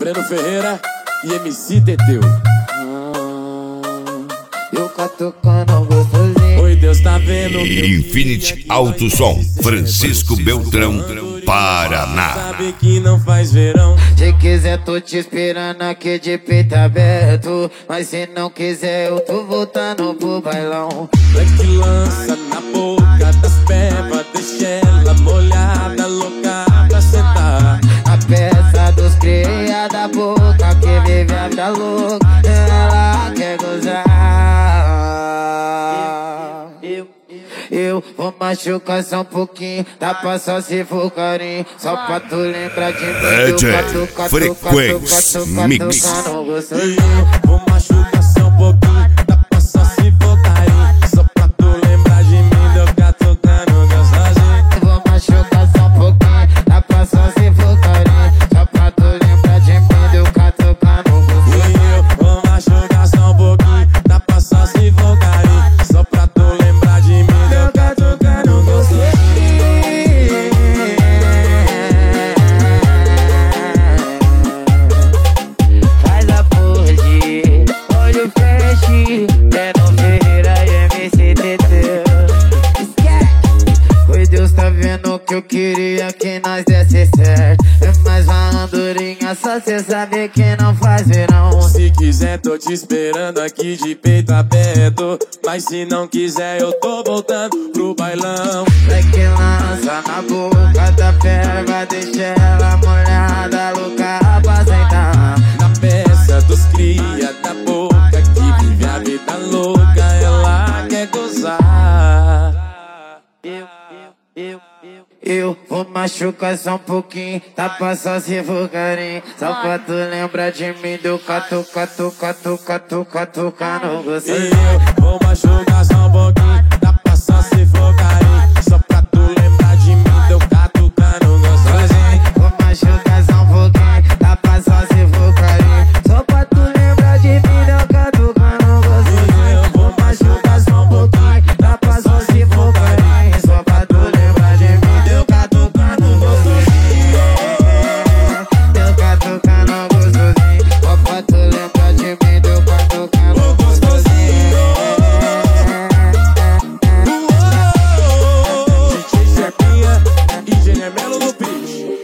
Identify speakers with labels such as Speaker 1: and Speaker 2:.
Speaker 1: Breno Ferreira e MC Teteu.
Speaker 2: Eu catucando gostosinho.
Speaker 1: Oi, Deus tá vendo.
Speaker 3: Infinity Alto Som, Francisco Beltrão, Paraná.
Speaker 1: Sabe que não faz verão.
Speaker 2: Se quiser tô te esperando aqui de peito aberto, mas se não quiser eu tô voltando pro bailão.
Speaker 1: Black lança na boca das pebas, deixa ela molhada, louca pra sentar.
Speaker 2: A peça dos cria da boca que vive a vida louca, ela quer gozar. Eu vou machucar só um pouquinho, dá pra só se for carinho, só pra tu lembrar de mim.
Speaker 3: Frequência Mix.
Speaker 1: Vou machucar só um pouquinho, dá pra só se for carinho, só pra tu lembrar de mim, eu ficar tocando gostosinho.
Speaker 2: Vou machucar só um pouquinho, dá pra só se for carinho, só pra tu lembrar de mim, eu ficar tocando gostosinho.
Speaker 1: Vou machucar só um pouquinho, dá pra só se for carinho, só pra tu lembrar de mim, eu ficar tocando gostosinho.
Speaker 2: Faz a pose, olho feche, Breno Ferreira e MC Teteu. Oi, Deus tá vendo que eu queria que nós desse certo. É mais uma andorinha, só cê saber que não faz verão.
Speaker 1: Se quiser tô te esperando aqui de peito aberto, mas se não quiser eu tô voltando pro bailão.
Speaker 2: Black lança na boca da perva, deixa ela molhada, louca pra sentar.
Speaker 1: Na peça dos cria da boca que vive a vida louca, ela quer gozar.
Speaker 2: Eu vou machucar só um pouquinho, tá pra só se for carinho, só pra tu lembrar de mim, do catuca no gostosinho.
Speaker 1: Vou machucar só um pouquinho.